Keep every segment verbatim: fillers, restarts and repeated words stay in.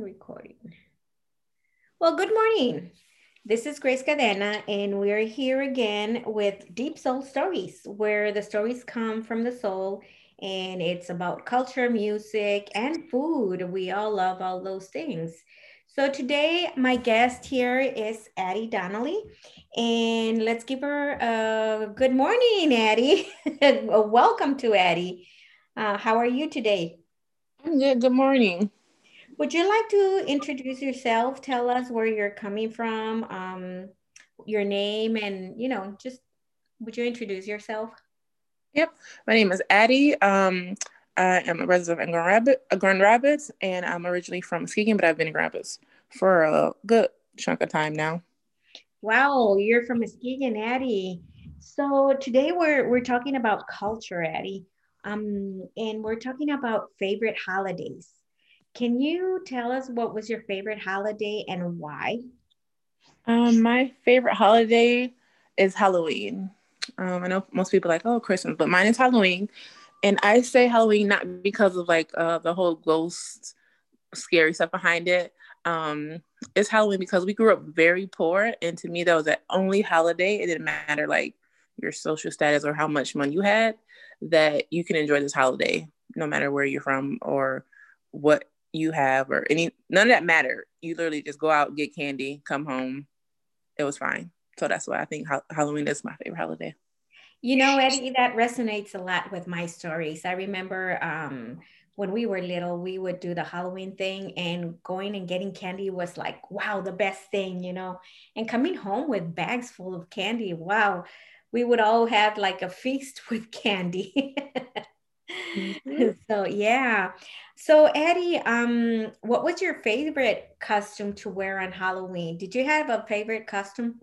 Recording. Well, good morning. This is Grace Cadena, and we're here again with Deep Soul Stories, where the stories come from the soul and it's about culture, music, and food. We all love all those things. So today, my guest here is Addie Donnelly, and let's give her a good morning, Addie. Welcome to Addie. Uh, how are you today? I'm good. Good morning. Would you like to introduce yourself? Tell us where you're coming from, um, your name, and you know, just would you introduce yourself? Yep. My name is Addie. Um, I am a resident of Grand Rapids, uh, Grand Rapids, and I'm originally from Muskegon, but I've been in Grand Rapids for a good chunk of time now. Wow, you're from Muskegon, Addie. So today we're we're talking about culture, Addie, um, and we're talking about favorite holidays. Can you tell us what was your favorite holiday and why? Um, my favorite holiday is Halloween. Um, I know most people are like, oh, Christmas, but mine is Halloween. And I say Halloween not because of like uh, the whole ghost scary stuff behind it. Um, it's Halloween because we grew up very poor, and to me, that was the only holiday. It didn't matter like your social status or how much money you had, that you can enjoy this holiday no matter where you're from or what you have or any. None of that mattered. You literally just go out, get candy, come home. It was fine. So that's why I think ha- Halloween is my favorite holiday. You know, Eddie, that resonates a lot with my stories. I remember um, when we were little, we would do the Halloween thing, and going and getting candy was like, wow, the best thing, you know. And coming home with bags full of candy, wow, we would all have like a feast with candy. Mhm. So yeah. So Eddie, um, what was your favorite costume to wear on Halloween? Did you have a favorite costume?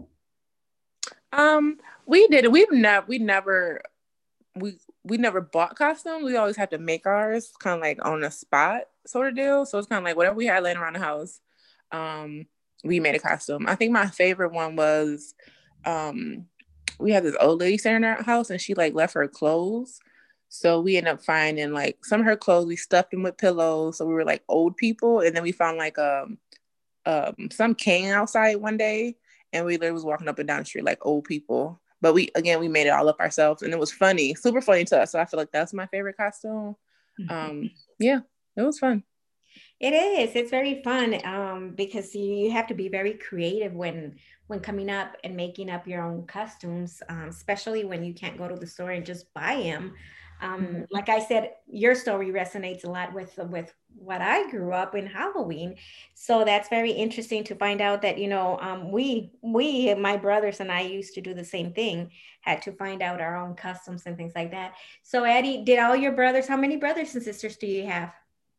Um, we did it. We've never, we never we we never bought costumes. We always had to make ours, kind of like on the spot sort of deal. So it's kind of like whatever we had laying around the house, um, we made a costume. I think my favorite one was, um, we had this old lady staying in our house, and she like left her clothes. So we ended up finding like some of her clothes. We stuffed them with pillows, so we were like old people. And then we found like um um some cane outside one day, and we literally was walking up and down the street like old people. But we again we made it all up ourselves, and it was funny, super funny to us. So I feel like that's my favorite costume. Um, yeah, it was fun. It is. It's very fun um, because you, you have to be very creative when when coming up and making up your own costumes, um, especially when you can't go to the store and just buy them. Um, Mhm. like I said, your story resonates a lot with with what I grew up in Halloween. So that's very interesting to find out that you know um, we we my brothers and I used to do the same thing. Had to find out our own customs and things like that. So Eddie, did all your brothers? How many brothers and sisters do you have?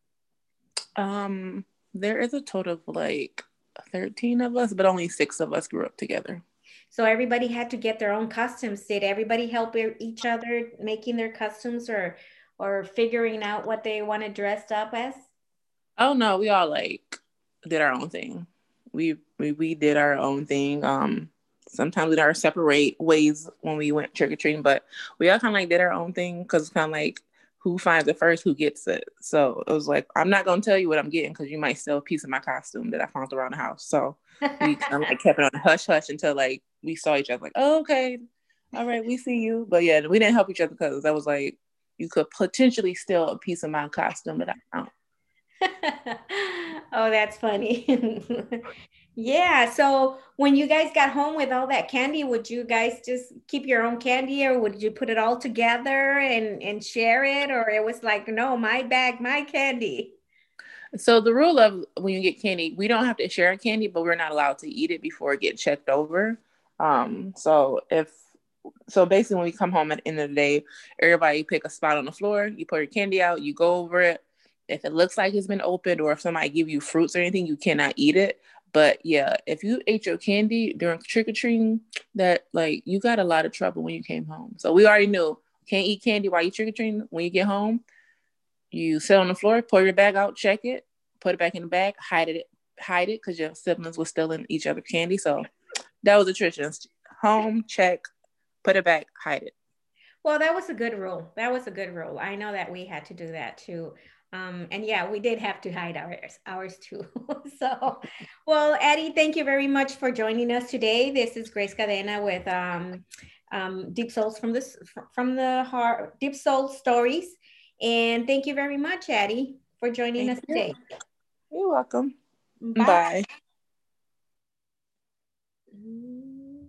Um, there is a total of like thirteen of us, but only six of us grew up together. So everybody had to get their own costumes. Did everybody help e- each other making their costumes or or figuring out what they wanted dressed up as? Oh no, we all like did our own thing. We we we did our own thing. Um, sometimes we did our separate ways when we went trick or treating, but we all kind of like did our own thing because it's kind of like who finds it first, who gets it. So it was like I'm not gonna tell you what I'm getting because you might steal a piece of my costume that I found around the house. So we kind of like kept it on a hush hush until like we saw each other. Like, oh, okay, all right, we see you. But yeah, we didn't help each other because that was like you could potentially steal a piece of my costume that I found. Oh, that's funny. Yeah, so when you guys got home with all that candy, would you guys just keep your own candy or would you put it all together and and share it or it was like, no, my bag, my candy? So the rule of when you get candy, we don't have to share candy, but we're not allowed to eat it before it gets checked over. Um, so if so basically when we come home at the end of the day, everybody pick a spot on the floor, you put your candy out, you go over it. If it looks like it's been opened or if somebody give you fruits or anything, you cannot eat it. But yeah, if you ate your candy during trick or treating, that like you got a lot of trouble when you came home. So we already knew can't eat candy while you trick or treating. When you get home, you sit on the floor, pull your bag out, check it, put it back in the bag, hide it, hide it, because your siblings were still in each other's candy. So that was the tradition. Home, check, put it back, hide it. Well, that was a good rule. That was a good rule. I know that we had to do that too. Um, and yeah, we did have to hide ours, ours too. So, well, Addie, thank you very much for joining us today. This is Grace Cadena with um, um, Deep Souls from this from the heart, Deep Soul Stories. And thank you very much, Addie, for joining Thank us you. today. You're welcome. Bye. Bye.